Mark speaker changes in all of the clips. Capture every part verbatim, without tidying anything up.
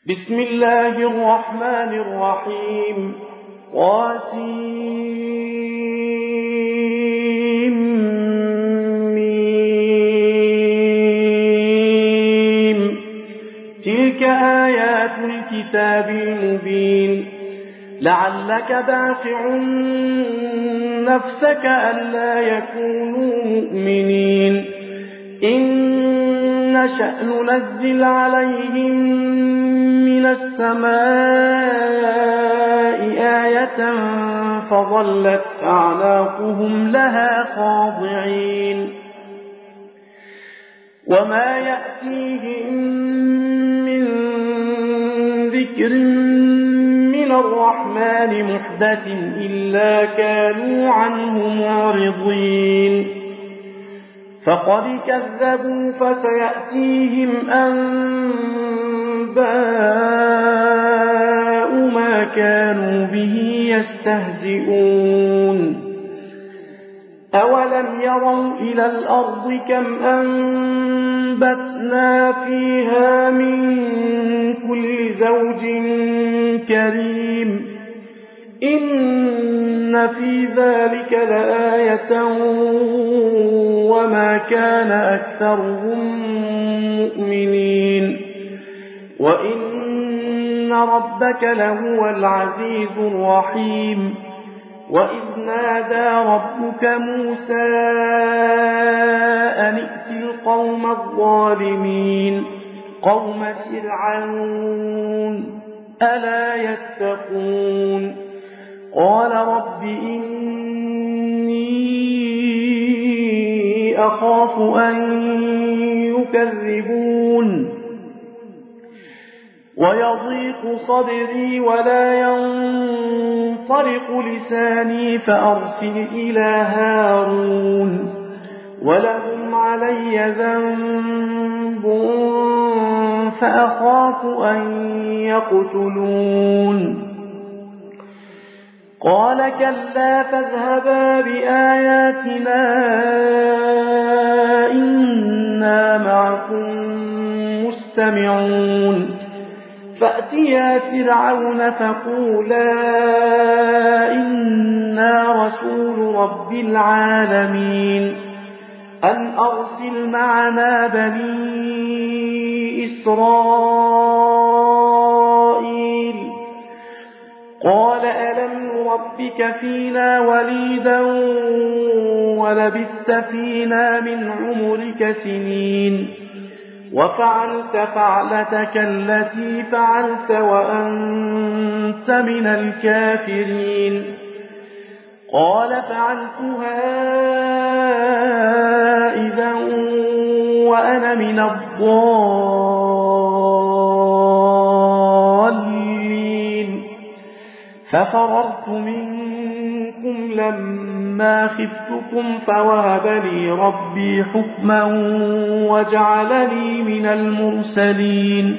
Speaker 1: بسم الله الرحمن الرحيم. قاسمين. تلك آيات الكتاب المبين. لعلك باخع نفسك ألا يكونوا مؤمنين إن نشأ ننزل عليهم من السماء آية فظلت أعناقهم لها خاضعين وما يأتيهم من ذكر من الرحمن محدث إلا كانوا عنه معرضين فقد كذبوا فسيأتيهم أنباء ما كانوا به يستهزئون أولم يروا إلى الأرض كم أنبتنا فيها من كل زوج كريم إن في ذلك لآية وما كان أكثرهم مؤمنين وإن ربك لهو العزيز الرحيم وإذ نادى ربك موسى أن ائت القوم الظالمين قوم فرعون ألا يتقون قال رب إني أخاف أن يكذبون ويضيق صدري ولا ينطلق لساني فأرسل إلى هارون ولهم علي ذنب فأخاف أن يقتلون قال كلا فاذهبا بآياتنا إنا معكم مستمعون فأتيا فرعون فقولا إنا رسول رب العالمين أن أرسل معنا بني إسرائيل قال ألم نربك فينا وليدا ولبثت فينا من عمرك سنين وفعلت فعلتك التي فعلت وأنت من الكافرين قال فعلتها إذا وأنا من الضالين ففررت منكم لما خفتكم فوهب لي ربي حكما وجعلني من المرسلين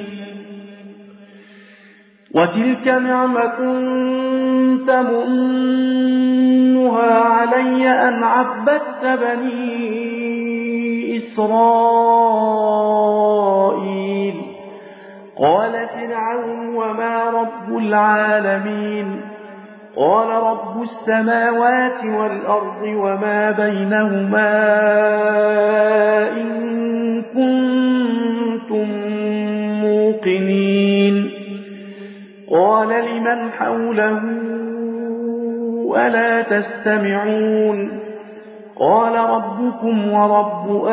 Speaker 1: وتلك نعمة تمنها علي أن عبدت بني إسرائيل قال فرعون وما رب العالمين قال رب السماوات والأرض وما بينهما إن كنتم موقنين قال لمن حوله ألا تستمعون قال ربكم ورب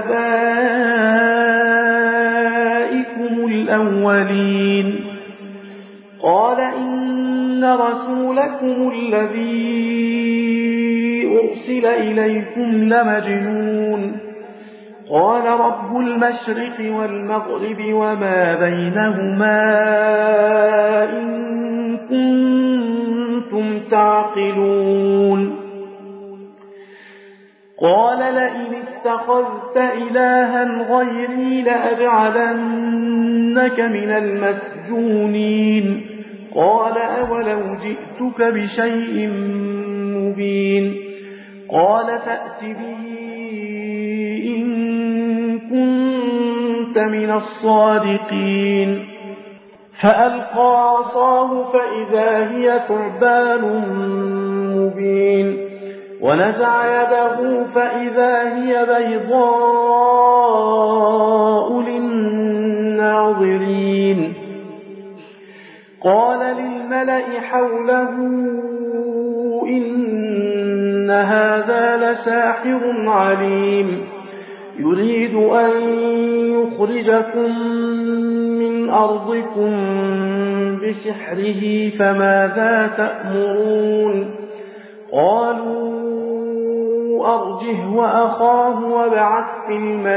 Speaker 1: آبائكم الأولين قال إن رسولكم الذي أرسل إليكم لمجنون قال رب المشرق والمغرب وما بينهما إن كنتم تعقلون قال لئن اتخذت إلها غيري لأجعلنك من المسجونين قال أولو جئتك بشيء مبين قال فأت به إن كنت من الصادقين فألقى عصاه فإذا هي ثعبان مبين ونزع يده فإذا هي بيضاء للناظرين قال للملأ حوله إن هذا لساحر عليم يريد أن يخرجكم من أرضكم بسحره فماذا تأمرون قالوا أرجه وأخاه وابعث في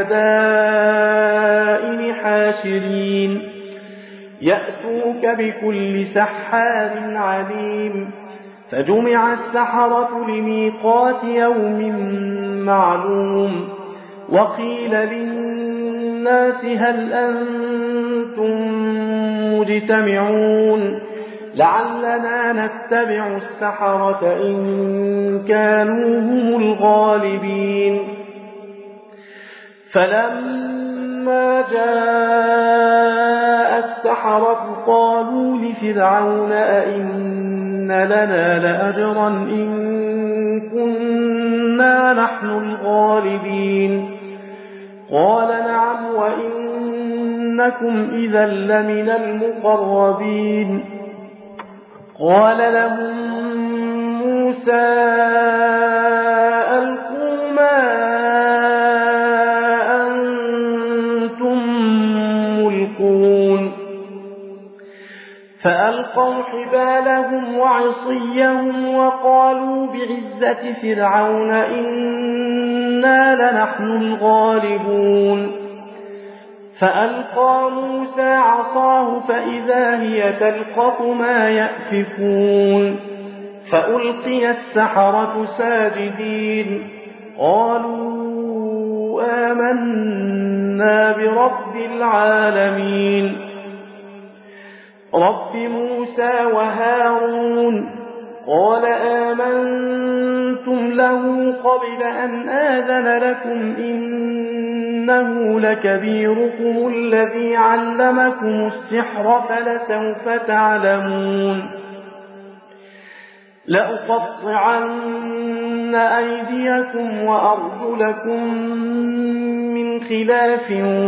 Speaker 1: المدائن حاشرين يأتوك بكل سحار عليم فجمع السحرة لميقات يوم معلوم وقيل للناس هل أنتم مجتمعون لعلنا نتبع السحرة إن كانوا هم الغالبين فلما جاء السحرة قالوا لفرعون أئن لنا لأجرا إن كنا نحن الغالبين قال نعم وإنكم إذا لمن المقربين قال لهم موسى ألقوا ما أنتم ملقون فألقوا حبالهم وعصيهم وقالوا بعزة فرعون إنا لنحن الغالبون فألقى موسى عصاه فإذا هي تلقف ما يأفكون فألقي السحرة ساجدين قالوا آمنا برب العالمين رب موسى وهارون قال آمنتم له قبل أن آذن لكم إنه لكبيركم الذي علمكم السحر فلسوف تعلمون لأقطعن أيديكم وأرجلكم من خلاف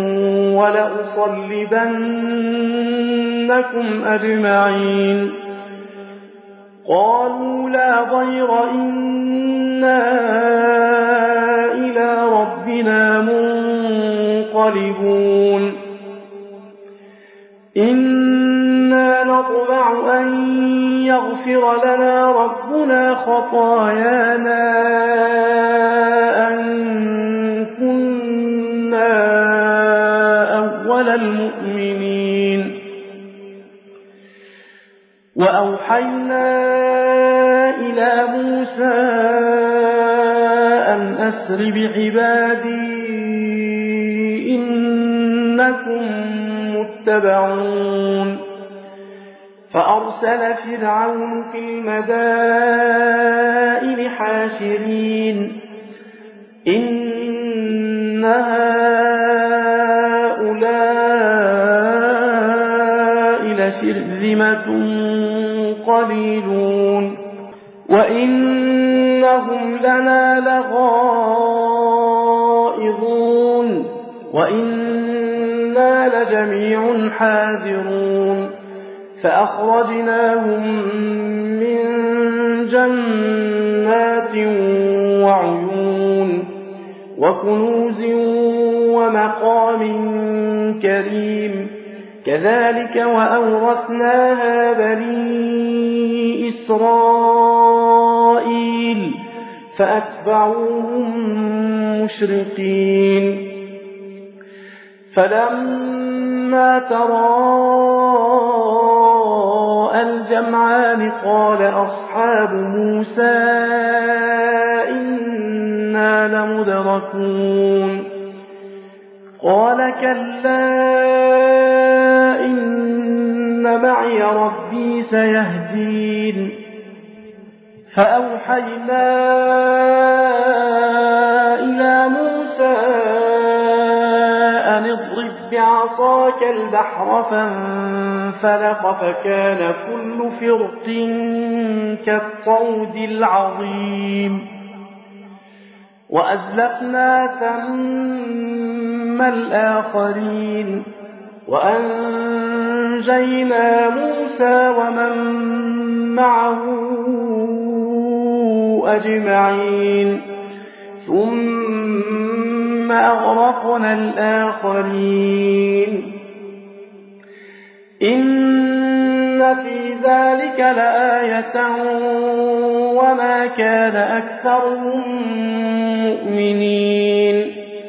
Speaker 1: ولأصلبنكم أجمعين قالوا لا ضير إنا إلى ربنا منقلبون إنا نطمع أن يغفر لنا ربنا خطايانا أن كنا أول المؤمنين وأوحينا إلى موسى أن أسر بعبادي إنكم متبعون فأرسل فرعون في المدائن حاشرين إن هؤلاء لشرذمة قليلون وإنهم لنا لغائظون وإنا لجميع حاذرون فأخرجناهم من جنات وعيون وكنوز ومقام كريم كذلك وأورثناها بني إسرائيل فأتبعوهم مشرقين فلما تراءى الجمعان قال أصحاب موسى إنا لمدركون قال كلا إن معي ربي سيهدين فأوحينا إلى موسى أن اضرب بعصاك بعصاك البحر فانفلق فكان كل فرق كالطود العظيم وأزلفنا ثم الآخرين وأنجينا موسى ومن معه أجمعين ثم أغرقنا الآخرين إن في ذلك لآية وما كان أكثرهم مؤمنين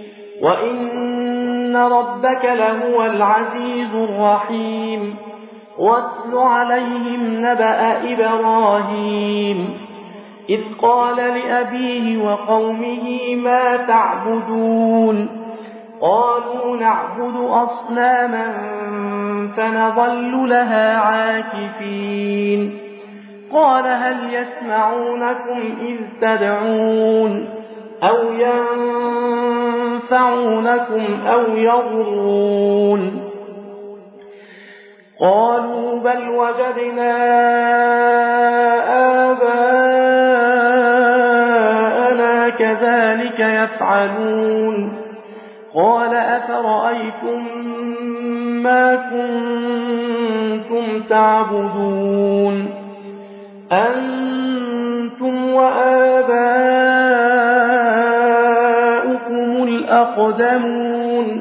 Speaker 1: وإن ربك لهو العزيز الرحيم واتل عليهم نبأ إبراهيم إذ قال لأبيه وقومه ما تعبدون قالوا نعبد أصناما فنظل لها عاكفين قال هل يسمعونكم إذ تدعون أو ينفعونكم أو يضرون قالوا بل وجدنا آباءنا كذلك يفعلون قال أفرأيتم ما كنتم تعبدون أنتم وآباؤكم الأقدمون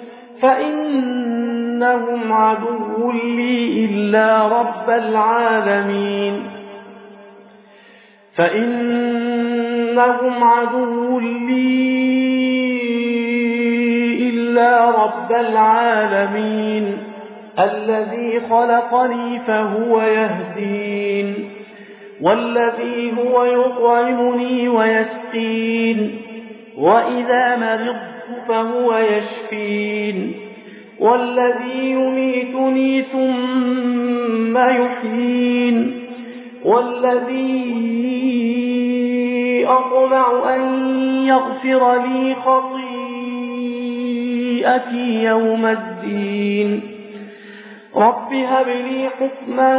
Speaker 1: فإنهم عدو لي إلا رب العالمين فإنهم عدو لي إلا رب العالمين الذي خلقني فهو يهدين والذي هو يطعمني ويسقين وإذا مرضت فهو يشفين والذي يميتني ثم يحيين والذي أطمع أن يغفر لي خطيئتي يوم الدين رب هب لي حكما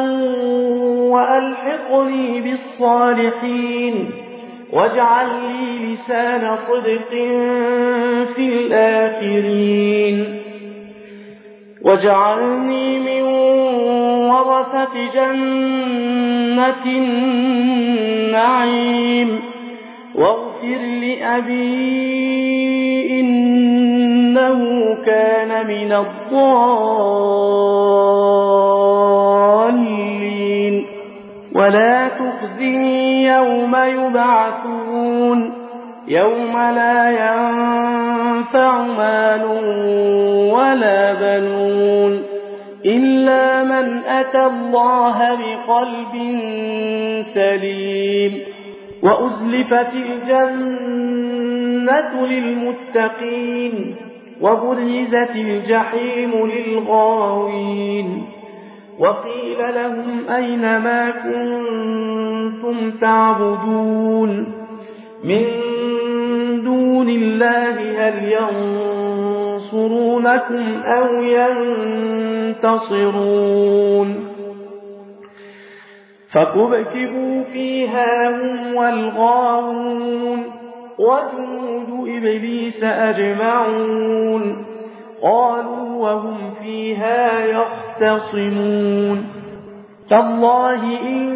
Speaker 1: وألحقني بالصالحين واجعل لي لسان صدق في الآخرين واجعلني من ورثة جنة النعيم واغفر لأبي إنه كان من الضالين ولا تخزني يوم يبعثون يوم لا ينفع مال ولا بنون إلا من أتى الله بقلب سليم وأزلفت الجنة للمتقين وبرزت الجحيم للغاوين وقيل لهم أين ما كنتم تعبدون من دون الله هل ينصرونكم أو ينتصرون فكبكبوا فيها هم والغاوون وجنود إبليس أجمعون قالوا وهم فيها يختصمون تالله إن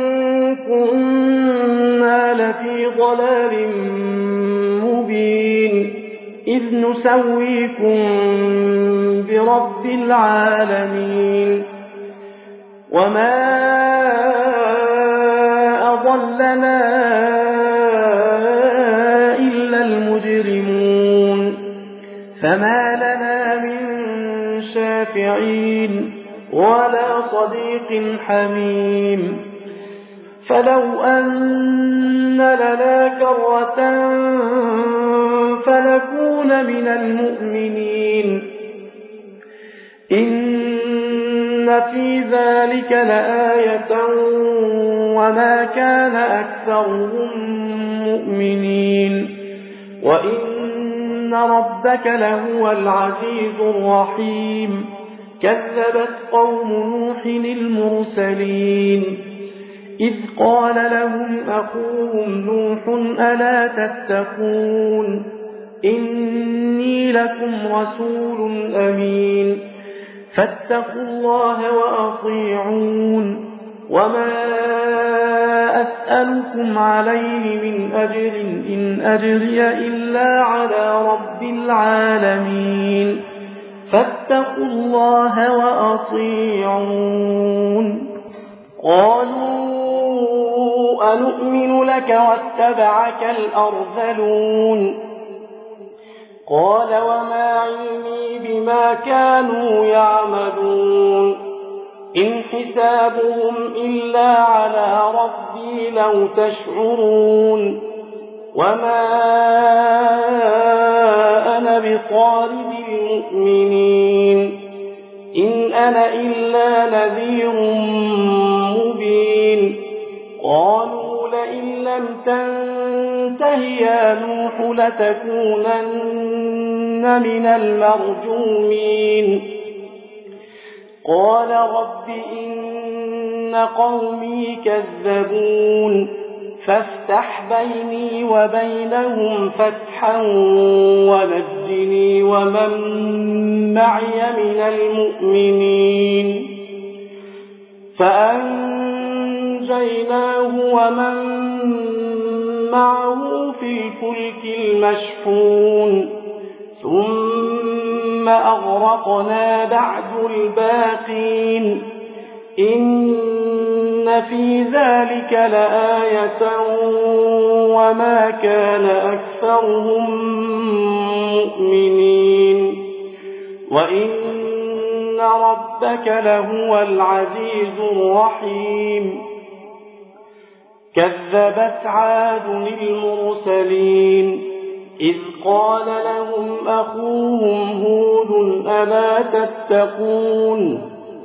Speaker 1: كنا لفي ضلال مبين إذ نسويكم برب العالمين وما أضلنا إلا المجرمون فما لنا من شافعين ولا صديق حميم فلو أن لنا كرة فنكون من المؤمنين إن في ذلك لآية وما كان أكثرهم مؤمنين وإن وإن ربك لهو العزيز الرحيم كذبت قوم نوح المرسلين إذ قال لهم أخوهم نوح ألا تتقون إني لكم رسول أمين فاتقوا الله وأطيعون وما أسألكم عليه من أجر إن أجري إلا على رب العالمين فاتقوا الله وأطيعون قالوا أنؤمن لك واتبعك الأرذلون قال وما علمي بما كانوا يعملون إن حسابهم إلا على ربي لو تشعرون وما أنا بطارد المؤمنين إن أنا إلا نذير مبين قالوا لئن لم تنته يا نوح لتكونن من المرجومين قال رب إن قومي كذبون فافتح بيني وبينهم فتحا ونجني ومن معي من المؤمنين فأنجيناه ومن معه في الفلك المشحون ثم أغرقنا بعد الباقين إن في ذلك لآية وما كان أكثرهم مؤمنين وإن ربك لهو العزيز الرحيم كذبت عاد المرسلين إذ قال لهم أخوهم هود ألا تتقون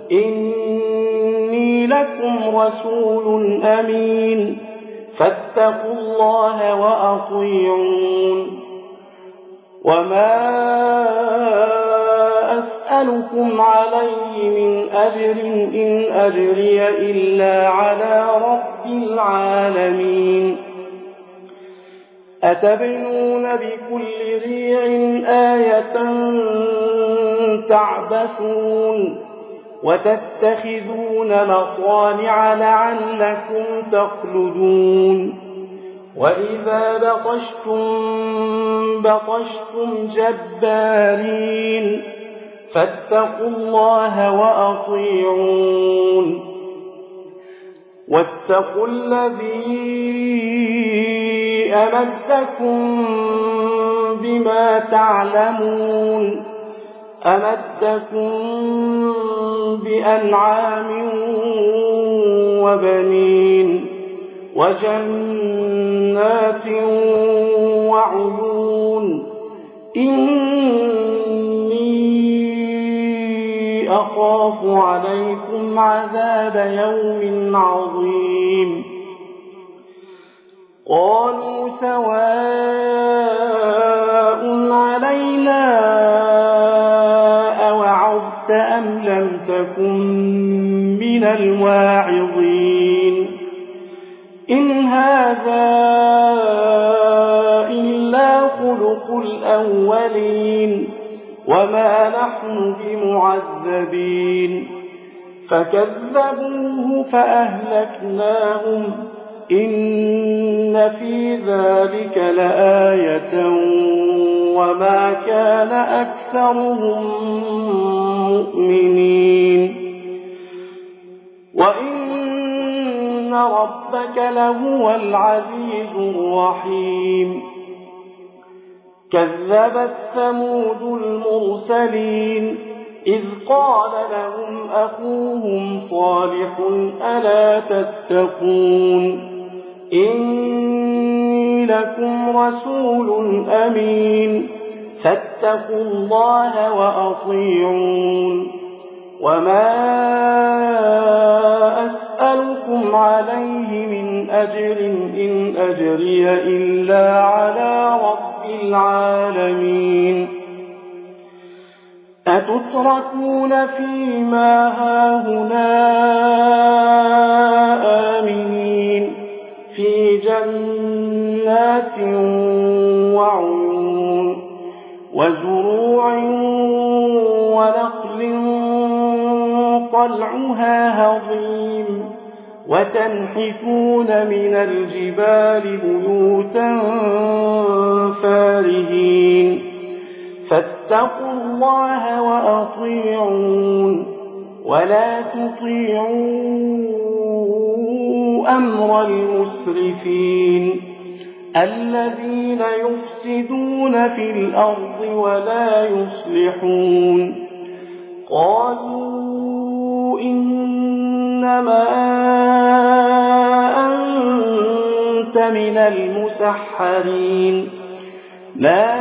Speaker 1: إني لكم رسول أمين فاتقوا الله وأطيعون وما أسألكم عليه من أجر إن أجري إلا على رب العالمين أتبنون بكل ريع آية تعبثون وتتخذون مصانع لعلكم تخلدون وإذا بطشتم بطشتم جبارين فاتقوا الله وأطيعون واتقوا الذي أمدكم بما تعلمون أمدكم بأنعام وبنين وجنات وعيون إني أخاف عليكم عذاب يوم عظيم قالوا سواء علينا أوعظت أم لم تكن من الواعظين إن هذا إلا خلق الأولين وما نحن بمعذبين فكذبوه فأهلكناهم إن في ذلك لآية وما كان أكثرهم مؤمنين وإن ربك لهو العزيز الرحيم كذبت ثمود المرسلين إذ قال لهم أخوهم صالح ألا تتقون إني لكم رسول أمين فاتقوا الله وأطيعون وما أسألكم عليه من أجر إن أجري إلا على رب العالمين أتتركون فيما هاهنا آمنين في جنات وعيون وزروع ونخل طلعها هضيم وتنحتون من الجبال بيوتا فارهين فاتقوا الله وأطيعون ولا تطيعوا أمر المسرفين الذين يفسدون في الأرض ولا يصلحون قالوا إنما أنت من المسحرين ما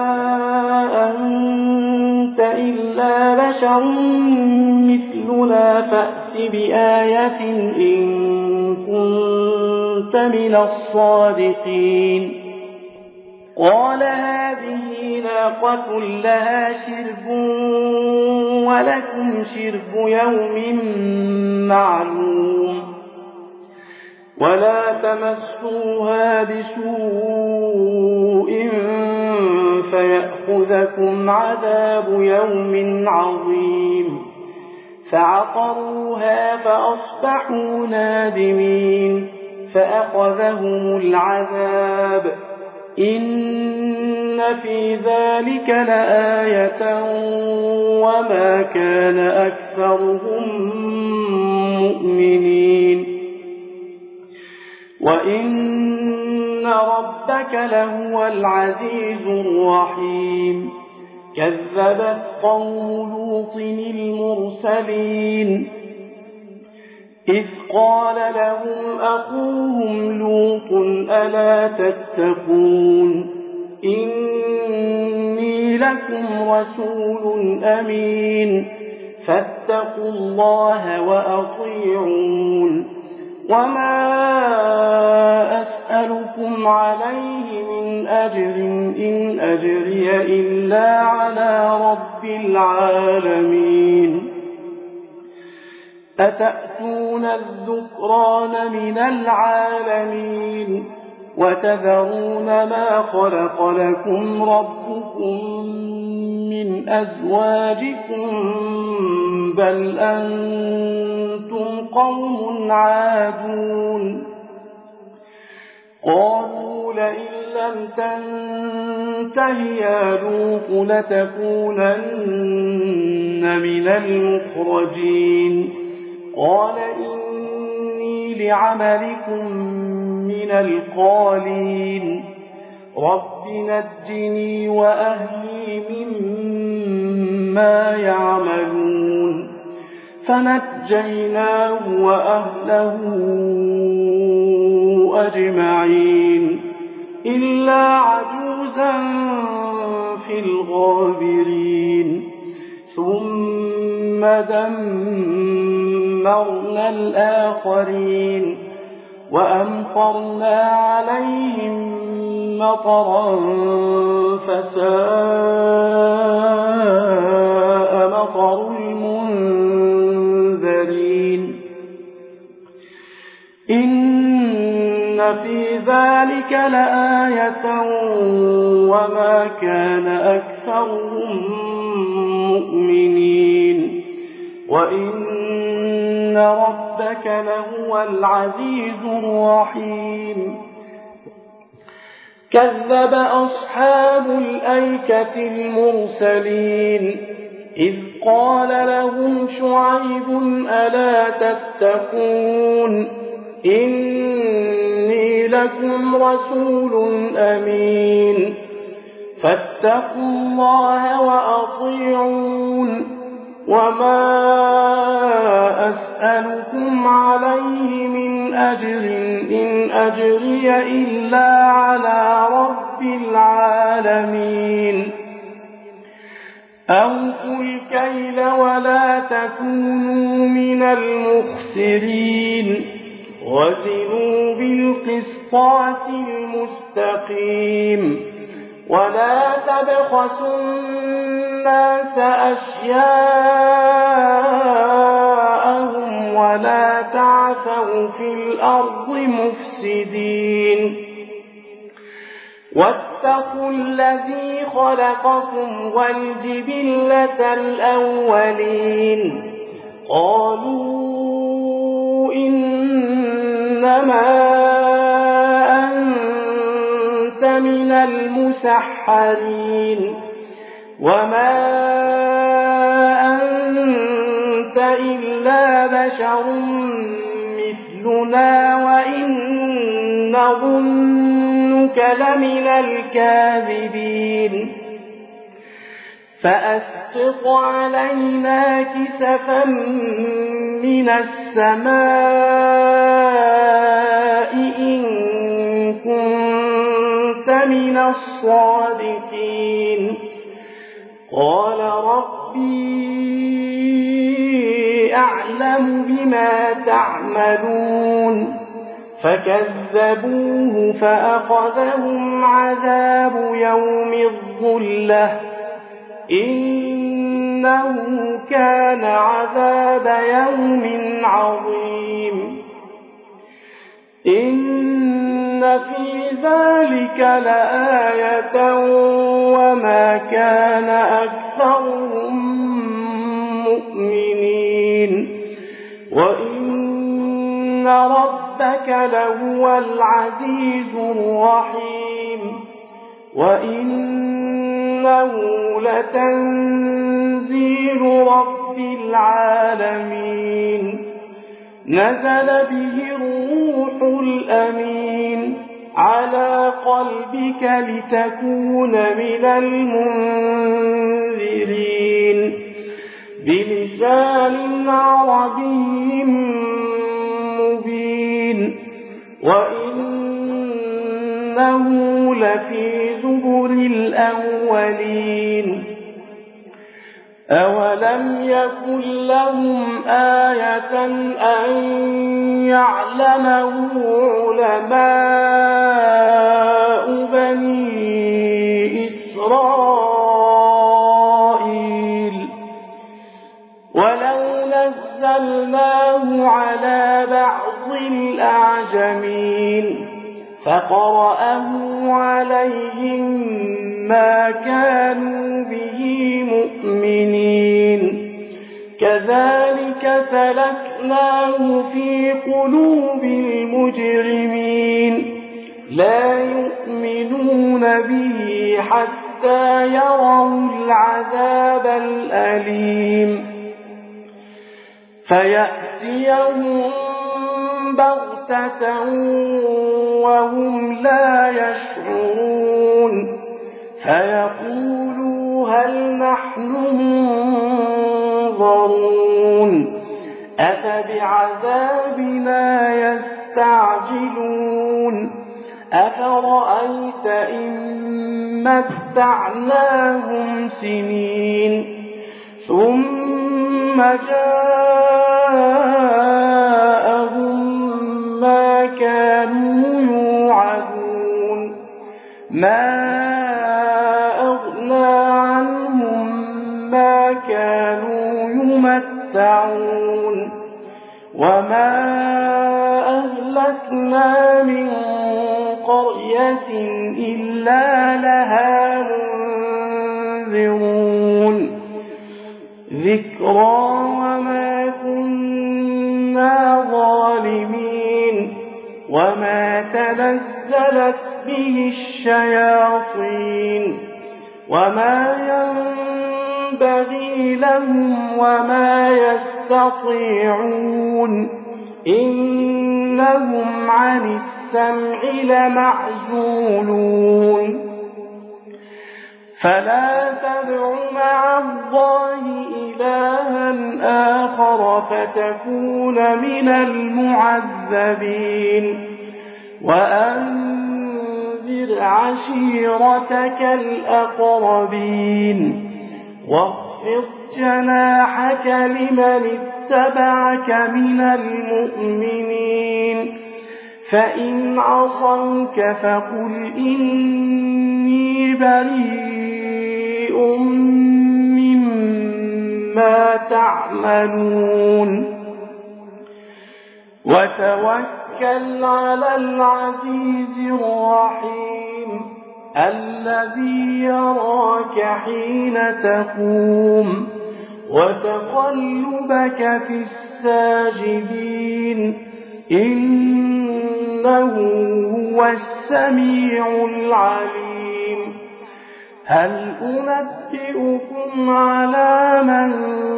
Speaker 1: أنت إلا بشر مثلنا فأت بآية إن كنت من الصادقين قال هذه ناقة لها شرب ولكم شرب يوم معلوم ولا تمسوها بسوء فيأخذكم عذاب يوم عظيم فعقروها فأصبحوا نادمين فأخذهم العذاب إن في ذلك لآية وما كان أكثرهم مؤمنين وإن ربك لهو العزيز الرحيم كذبت قوم لوط المرسلين إذ قال لهم أخوهم لوط ألا تتقون إني لكم رسول أمين فاتقوا الله وأطيعون وما أسألكم عليه من أجر إن أجري إلا على رب العالمين أتأتون الذكران من العالمين وتذرون ما خلق لكم ربكم من أزواجكم بل أنتم قوم عادون قالوا لئن لم تنته يا لوط لتكونن من المخرجين قال إني لعملكم من القالين رب نجني وأهلي مما يعملون فنجيناه وأهله أجمعين إلا عجوزا في الغابرين ثم دمرنا الآخرين وأمطرنا عليهم مطرا فساء مطر المنذرين إن في ذلك لآية وما كان أكثرهم مؤمنين وإن ربك لهو العزيز الرحيم كذب أصحاب الأيكة المرسلين إذ قال لهم شعيب ألا تتقون إني لكم رسول أمين فاتقوا الله وأطيعون وما أسألكم عليه من أجر إن أجري إلا على رب العالمين أوفوا الكيل ولا تكونوا من المخسرين وزنوا بالقسطاس المستقيم ولا تبخسوا الناس أشياءهم ولا تعثوا في الأرض مفسدين واتقوا الذي خلقكم والجبلة الأولين قالوا إنما أنت من المسحرين وما أنت إلا بشر مثلنا وإن نظنك لمن الكاذبين فأسقط علينا كسفا من السماء إن كنت من الصادقين قال ربي أعلم بما تعملون فكذبوه فأخذهم عذاب يوم الظلة إنه كان عذاب يوم عظيم إن في ذلك لآية وما كان أكثرهم مؤمنين وإن ربك لهو العزيز الرحيم وإنه لتنزيل رب العالمين نزل به الروح الأمين على قلبك لتكون من المنذرين بلسان عربي مبين وإنه لفي زبر الأولين أولم يكن لهم آية أن يعلمه علماء بني إسرائيل ولو نزلناه على بعض الأعجمين فقرأه عليهم ما كانوا به مؤمنين كذلك سلكناه في قلوب المجرمين لا يؤمنون به حتى يروا العذاب الأليم فيأتيهم بغتة وهم لا يشعرون فيقولوا هل نحن منظرون أفبعذابنا يستعجلون أفرأيت إن متعناهم سنين ثم جاءهم ما كانوا يوعدون ما أغنى عنهم ما كانوا يمتعون وما أهلكنا من قرية إلا لها منذرون ذكرى وما كنا ظالمين وما تنزلت به الشياطين وما ينبغي لهم وما يستطيعون إنهم عن السمع لمعزولون فلا تدع مع الله إلها آخر فتكون من المعذبين وأنذر عشيرتك الأقربين واخفض جناحك لمن اتبعك من المؤمنين فإن عصوك فقل إني بريء مما تعملون وتوكل على العزيز الرحيم الذي يراك حين تقوم وتقلبك في الساجدين إنه هو السميع العليم هل أنبئكم على من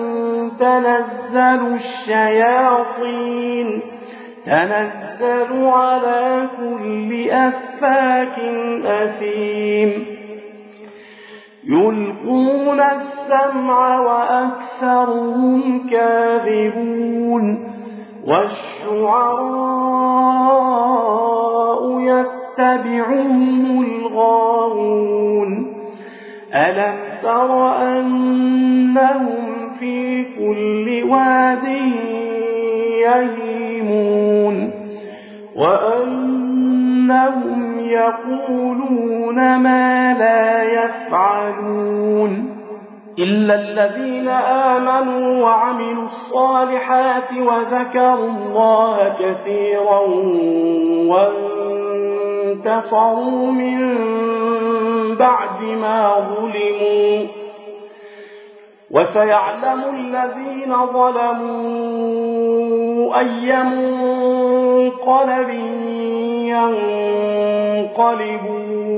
Speaker 1: تنزل الشياطين تنزل على كل أفاك أثيم يلقون السمع وأكثرهم كاذبون والشعراء يتبعهم الغاوون ألم تر أنهم في كل واد يهيمون وأنهم يقولون ما لا يفعلون إلا الذين آمنوا وعملوا الصالحات وذكروا الله كثيرا وانتصروا من بعد ما ظلموا وسيعلم الذين ظلموا أي منقلب ينقلبون